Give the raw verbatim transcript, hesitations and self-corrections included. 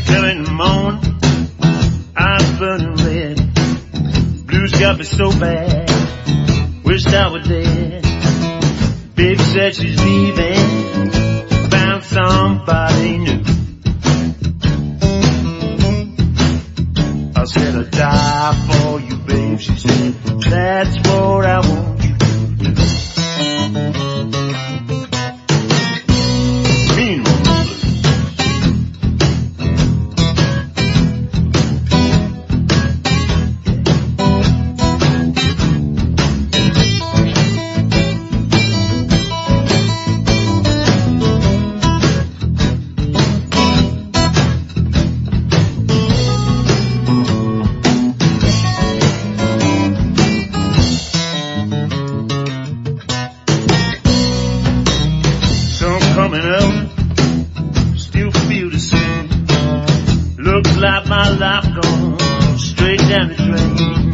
Till in the morning, I'm burning red. Blues got me so bad, wished I were dead. Baby said she's leaving, found somebody new. I said I'd die for you, babe. She said, that's what I want you to do. Coming up, still feel the same. Looks like my life gone straight down the drain.